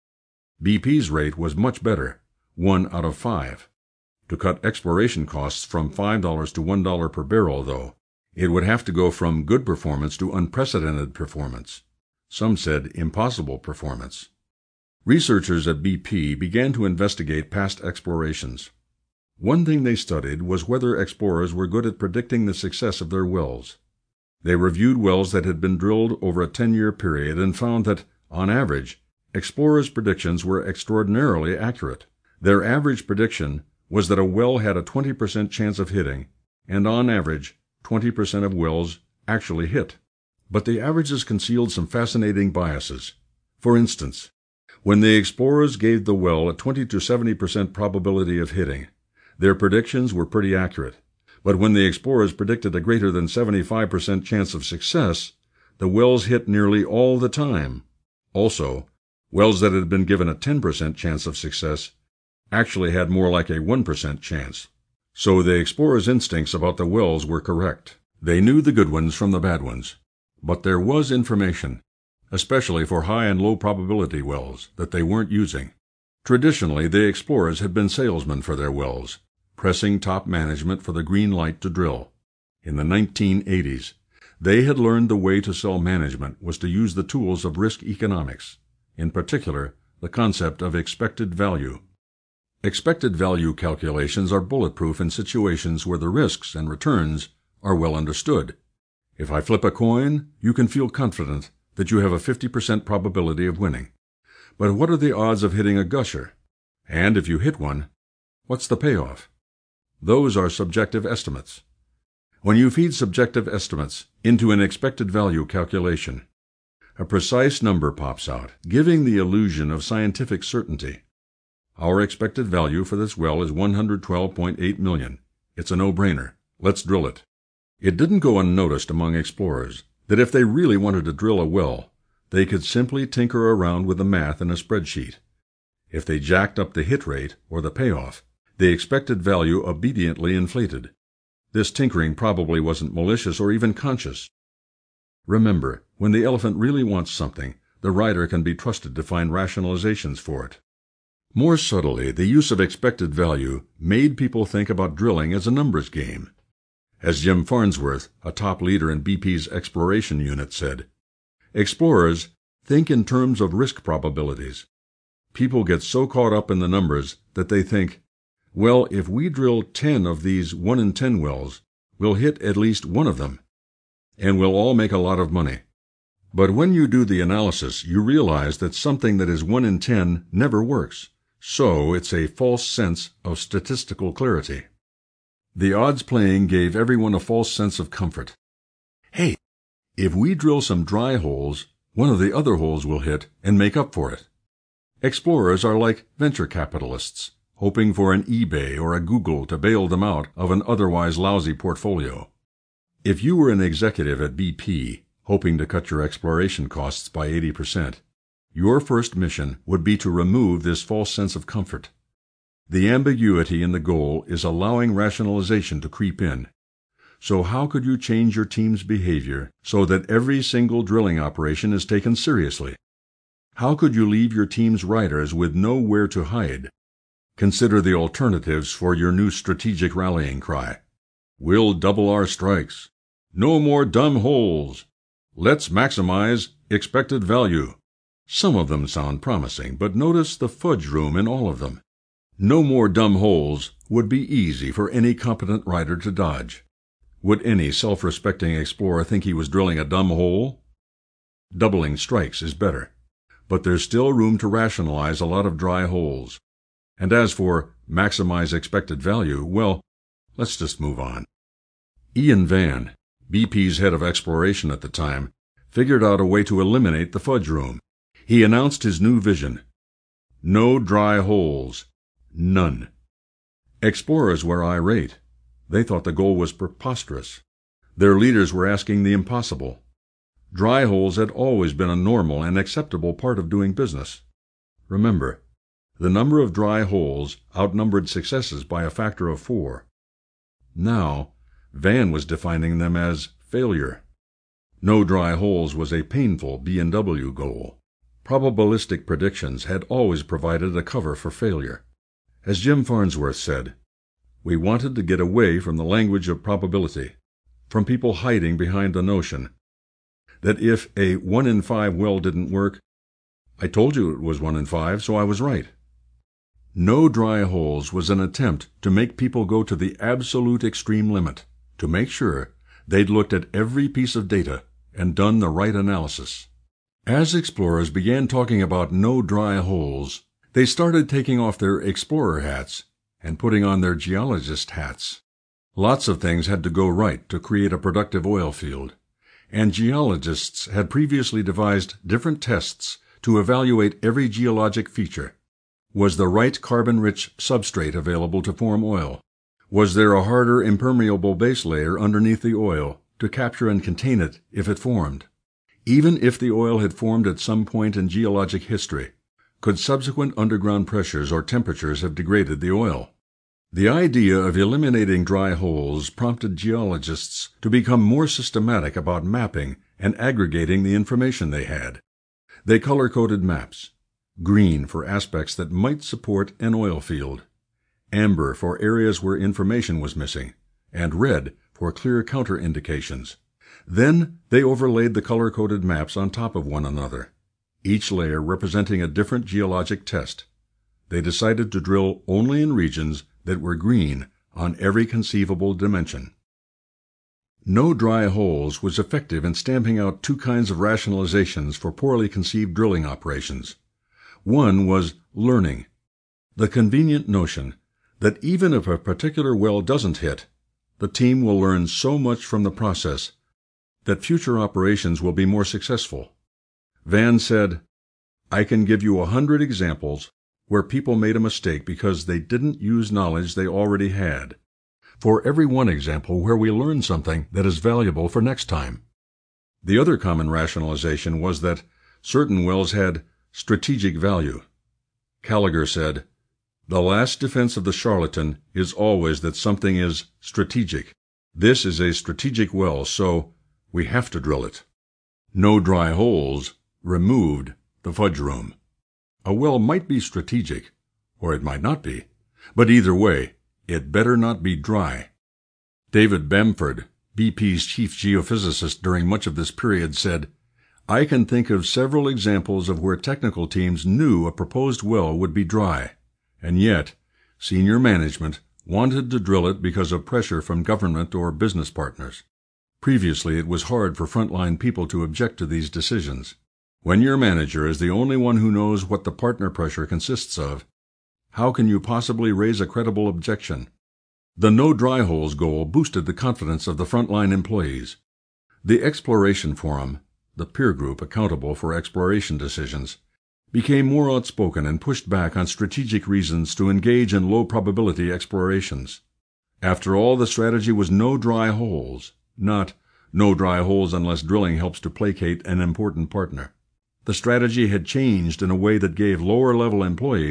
B P's rate was much better, one out of five. To cut exploration costs from five dollars to one dollar per barrel, though, it would have to go from good performance to unprecedented performance. Some said impossible performance. Researchers at B P began to investigate past explorations. One thing they studied was whether explorers were good at predicting the success of their wells. They reviewed wells that had been drilled over a ten-year period and found that, on average, explorers' predictions were extraordinarily accurate. Their average prediction was that a well had a twenty percent chance of hitting, and on average, twenty percent of wells actually hit. But the averages concealed some fascinating biases. For instance, when the explorers gave the well a twenty to seventy percent probability of hitting, their predictions were pretty accurate. But when the explorers predicted a greater than seventy-five percent chance of success, the wells hit nearly all the time. Also, wells that had been given a ten percent chance of success actually had more like a one percent chance. So the explorers' instincts about the wells were correct. They knew the good ones from the bad ones. But there was information, especially for high and low probability wells, that they weren't using. Traditionally, the explorers had been salesmen for their wells, pressing top management for the green light to drill. In the nineteen eighties, they had learned the way to sell management was to use the tools of risk economics, in particular, the concept of expected value. Expected value calculations are bulletproof in situations where the risks and returns are well understood. If I flip a coin, you can feel confident that you have a fifty percent probability of winning. But what are the odds of hitting a gusher? And if you hit one, what's the payoff? Those are subjective estimates. When you feed subjective estimates into an expected value calculation, a precise number pops out, giving the illusion of scientific certainty. Our expected value for this well is one hundred twelve point eight million. It's a no-brainer. Let's drill it. It didn't go unnoticed among explorers that if they really wanted to drill a well, they could simply tinker around with the math in a spreadsheet. If they jacked up the hit rate, or the payoff, the expected value obediently inflated. This tinkering probably wasn't malicious or even conscious. Remember, when the elephant really wants something, the rider can be trusted to find rationalizations for it. More subtly, the use of expected value made people think about drilling as a numbers game. As Jim Farnsworth, a top leader in B P's exploration unit, said, explorers think in terms of risk probabilities. People get so caught up in the numbers that they think, well, if we drill ten of these one in ten wells, we'll hit at least one of them, and we'll all make a lot of money. But when you do the analysis, you realize that something that is one in ten never works, so it's a false sense of statistical clarity. The odds playing gave everyone a false sense of comfort. Hey, if we drill some dry holes, one of the other holes will hit and make up for it. Explorers are like venture capitalists, hoping for an eBay or a Google to bail them out of an otherwise lousy portfolio. If you were an executive at B P, hoping to cut your exploration costs by eighty percent, your first mission would be to remove this false sense of comfort. The ambiguity in the goal is allowing rationalization to creep in. So how could you change your team's behavior so that every single drilling operation is taken seriously? How could you leave your team's riders with nowhere to hide? Consider the alternatives for your new strategic rallying cry. We'll double our strikes. No more dumb holes. Let's maximize expected value. Some of them sound promising, but notice the fudge room in all of them. No more dumb holes would be easy for any competent rider to dodge. Would any self-respecting explorer think he was drilling a dumb hole? Doubling strikes is better, but there's still room to rationalize a lot of dry holes. And as for maximize expected value, well, let's just move on. Ian Vann, B P's head of exploration at the time, figured out a way to eliminate the fudge room. He announced his new vision. No dry holes. None. Explorers were irate. They thought the goal was preposterous. Their leaders were asking the impossible. Dry holes had always been a normal and acceptable part of doing business. Remember, the number of dry holes outnumbered successes by a factor of four. Now, Vann was defining them as failure. No dry holes was a painful B and W goal. Probabilistic predictions had always provided a cover for failure. As Jim Farnsworth said, we wanted to get away from the language of probability, from people hiding behind the notion that if a one in five well didn't work, I told you it was one in five, so I was right. No dry holes was an attempt to make people go to the absolute extreme limit, to make sure they'd looked at every piece of data and done the right analysis. As explorers began talking about no dry holes, they started taking off their explorer hats and putting on their geologist hats. Lots of things had to go right to create a productive oil field, and geologists had previously devised different tests to evaluate every geologic feature. Was the right carbon-rich substrate available to form oil? Was there a harder impermeable base layer underneath the oil to capture and contain it if it formed? Even if the oil had formed at some point in geologic history, could subsequent underground pressures or temperatures have degraded the oil? The idea of eliminating dry holes prompted geologists to become more systematic about mapping and aggregating the information they had. They color-coded maps: green for aspects that might support an oil field, amber for areas where information was missing, and red for clear counter-indications. Then they overlaid the color-coded maps on top of one another, each layer representing a different geologic test. They decided to drill only in regions that were green on every conceivable dimension. No dry holes was effective in stamping out two kinds of rationalizations for poorly conceived drilling operations. One was learning, the convenient notion that even if a particular well doesn't hit, the team will learn so much from the process that future operations will be more successful. Vann said, I can give you a hundred examples where people made a mistake because they didn't use knowledge they already had. For every one example where we learn something that is valuable for next time. The other common rationalization was that certain wells had strategic value. Gallagher said, the last defense of the charlatan is always that something is strategic. This is a strategic well, so we have to drill it. No dry holes removed the fudge room. A well might be strategic, or it might not be, but either way, it better not be dry. David Bamford, B P's chief geophysicist during much of this period, said, I can think of several examples of where technical teams knew a proposed well would be dry, and yet senior management wanted to drill it because of pressure from government or business partners. Previously, it was hard for frontline people to object to these decisions. When your manager is the only one who knows what the partner pressure consists of, how can you possibly raise a credible objection? The no dry holes goal boosted the confidence of the frontline employees. The Exploration Forum, the peer group accountable for exploration decisions, became more outspoken and pushed back on strategic reasons to engage in low-probability explorations. After all, the strategy was no dry holes, not no dry holes unless drilling helps to placate an important partner. The strategy had changed in a way that gave lower-level employees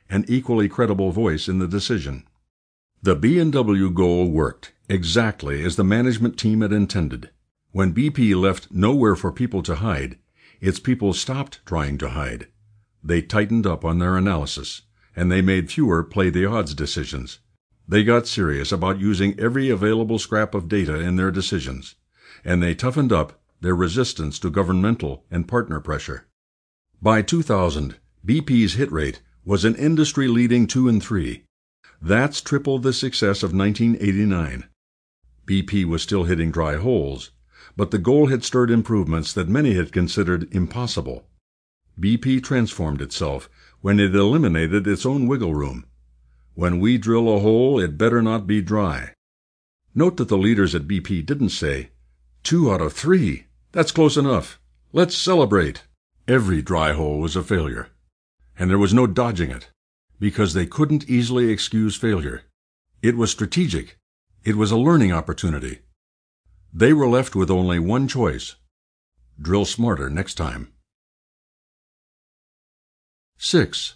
an equally credible voice in the decision. The B and W goal worked exactly as the management team had intended. When B P left nowhere for people to hide, its people stopped trying to hide. They tightened up on their analysis, and they made fewer play-the-odds decisions. They got serious about using every available scrap of data in their decisions, and they toughened up their resistance to governmental and partner pressure. By two thousand, B P's hit rate was an industry-leading two and three. That's triple the success of nineteen eighty-nine. B P was still hitting dry holes, but the goal had stirred improvements that many had considered impossible. B P transformed itself when it eliminated its own wiggle room. When we drill a hole, it better not be dry. Note that the leaders at B P didn't say, two out of three, that's close enough. Let's celebrate. Every dry hole was a failure, and there was no dodging it, because they couldn't easily excuse failure. It was strategic. It was a learning opportunity. They were left with only one choice: drill smarter next time. Six.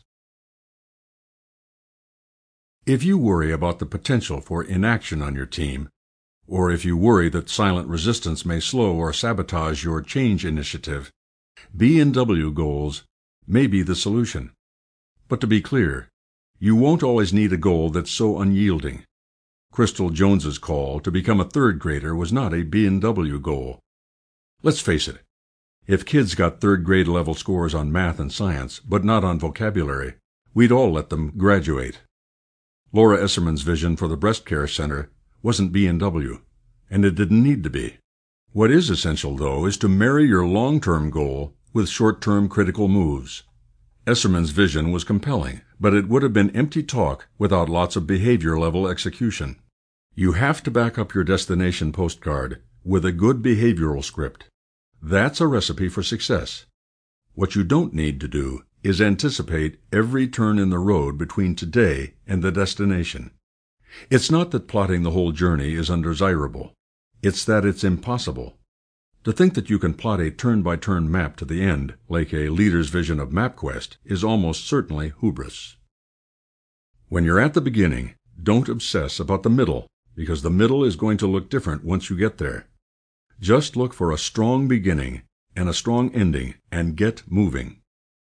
If you worry about the potential for inaction on your team, or if you worry that silent resistance may slow or sabotage your change initiative, B and W goals may be the solution. But to be clear, you won't always need a goal that's so unyielding. Crystal Jones's call to become a third grader was not a B and W goal. Let's face it, if kids got third grade level scores on math and science, but not on vocabulary, we'd all let them graduate. Laura Esserman's vision for the Breast Care Center wasn't B and W, and it didn't need to be. What is essential, though, is to marry your long-term goal with short-term critical moves. Esserman's vision was compelling, but it would have been empty talk without lots of behavior-level execution. You have to back up your destination postcard with a good behavioral script. That's a recipe for success. What you don't need to do is anticipate every turn in the road between today and the destination. It's not that plotting the whole journey is undesirable. It's that it's impossible. To think that you can plot a turn-by-turn map to the end, like a leader's vision of MapQuest, is almost certainly hubris. When you're at the beginning, don't obsess about the middle, because the middle is going to look different once you get there. Just look for a strong beginning and a strong ending, and get moving.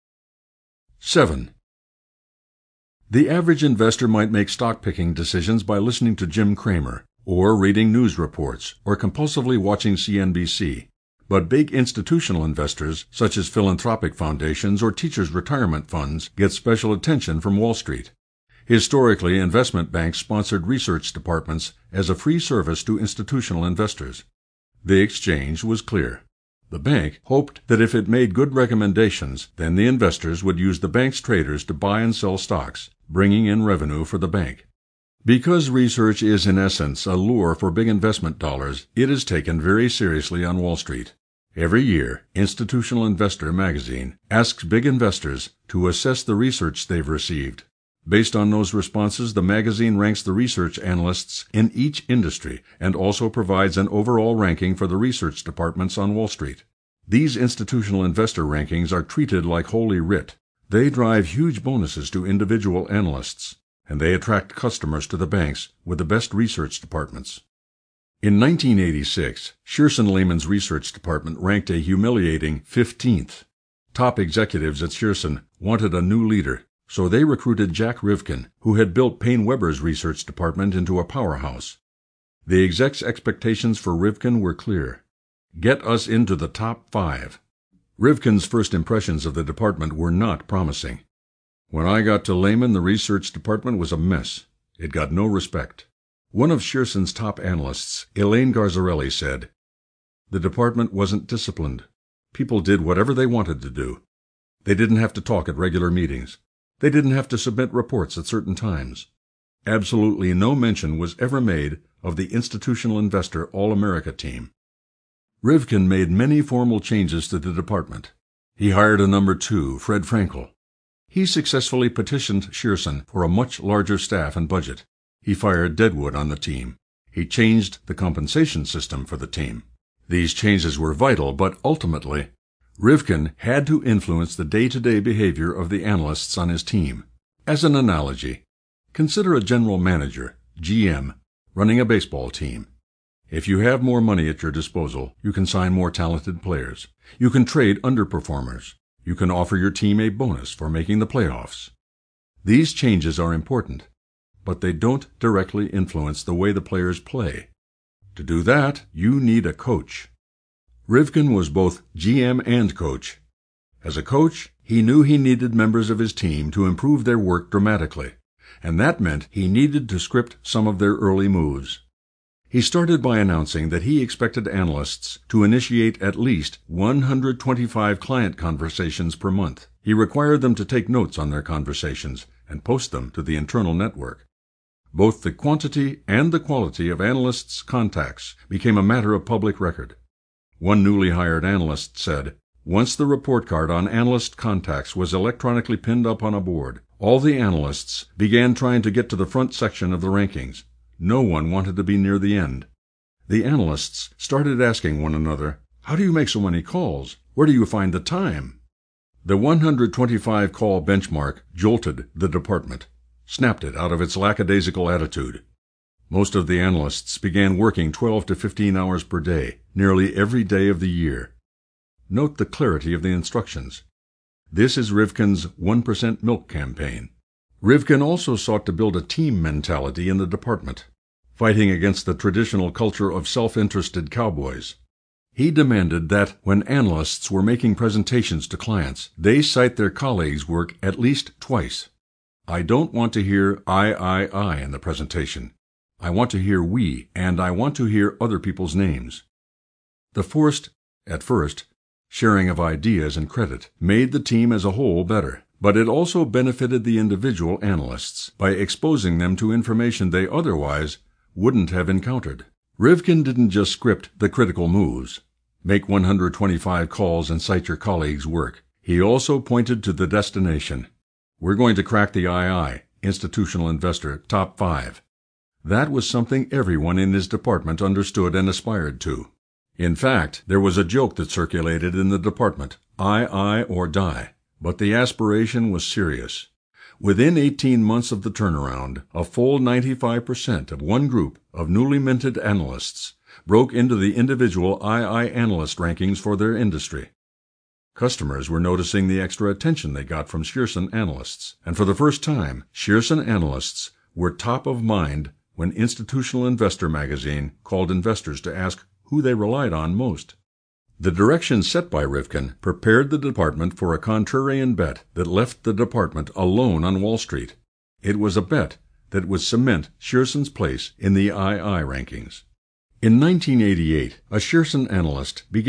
Seven. The average investor might make stock-picking decisions by listening to Jim Cramer, or reading news reports, or compulsively watching C N B C. But big institutional investors, such as philanthropic foundations or teachers' retirement funds, get special attention from Wall Street. Historically, investment banks sponsored research departments as a free service to institutional investors. The exchange was clear. The bank hoped that if it made good recommendations, then the investors would use the bank's traders to buy and sell stocks, bringing in revenue for the bank. Because research is in essence a lure for big investment dollars, it is taken very seriously on Wall Street. Every year, Institutional Investor magazine asks big investors to assess the research they've received. Based on those responses, the magazine ranks the research analysts in each industry and also provides an overall ranking for the research departments on Wall Street. These institutional investor rankings are treated like holy writ. They drive huge bonuses to individual analysts, and they attract customers to the banks with the best research departments. In nineteen eighty-six, Shearson Lehman's research department ranked a humiliating fifteenth. Top executives at Shearson wanted a new leader, so they recruited Jack Rivkin, who had built Paine-Webber's research department into a powerhouse. The execs' expectations for Rivkin were clear. Get us into the top five. Rivkin's first impressions of the department were not promising. When I got to Lehman, the research department was a mess. It got no respect. One of Shearson's top analysts, Elaine Garzarelli, said, "The department wasn't disciplined. People did whatever they wanted to do. They didn't have to talk at regular meetings. They didn't have to submit reports at certain times. Absolutely no mention was ever made of the Institutional Investor All-America team." Rivkin made many formal changes to the department. He hired a number two, Fred Frankel. He successfully petitioned Shearson for a much larger staff and budget. He fired Deadwood on the team. He changed the compensation system for the team. These changes were vital, but ultimately, Rivkin had to influence the day-to-day behavior of the analysts on his team. As an analogy, consider a general manager, G M, running a baseball team. If you have more money at your disposal, you can sign more talented players. You can trade underperformers. You can offer your team a bonus for making the playoffs. These changes are important, but they don't directly influence the way the players play. To do that, you need a coach. Rivkin was both G M and coach. As a coach, he knew he needed members of his team to improve their work dramatically, and that meant he needed to script some of their early moves. He started by announcing that he expected analysts to initiate at least one hundred twenty-five client conversations per month. He required them to take notes on their conversations and post them to the internal network. Both the quantity and the quality of analysts' contacts became a matter of public record. One newly hired analyst said, "Once the report card on analyst contacts was electronically pinned up on a board, all the analysts began trying to get to the front section of the rankings. No one wanted to be near the end. The analysts started asking one another, 'How do you make so many calls? Where do you find the time?' The one hundred twenty-five call benchmark jolted the department, snapped it out of its lackadaisical attitude. Most of the analysts began working twelve to fifteen hours per day, nearly every day of the year. Note the clarity of the instructions. This is Rivkin's one percent milk campaign. Rivkin also sought to build a team mentality in the department, fighting against the traditional culture of self-interested cowboys. He demanded that when analysts were making presentations to clients, they cite their colleagues' work at least twice. I don't want to hear I, I, I in the presentation. I want to hear we, and I want to hear other people's names. The forced, at first, sharing of ideas and credit made the team as a whole better, but it also benefited the individual analysts by exposing them to information they otherwise wouldn't have encountered. Rivkin didn't just script the critical moves, make one hundred twenty-five calls and cite your colleagues' work. He also pointed to the destination. We're going to crack the I I, Institutional Investor, top five. That was something everyone in his department understood and aspired to. In fact, there was a joke that circulated in the department, I I or die, but the aspiration was serious. Within eighteen months of the turnaround, a full ninety-five percent of one group of newly minted analysts broke into the individual I I analyst rankings for their industry. Customers were noticing the extra attention they got from Shearson analysts, and for the first time, Shearson analysts were top of mind when Institutional Investor magazine called investors to ask who they relied on most. The direction set by Rivkin prepared the department for a contrarian bet that left the department alone on Wall Street. It was a bet that would cement Shearson's place in the I I rankings. In nineteen eighty-eight, a Shearson analyst began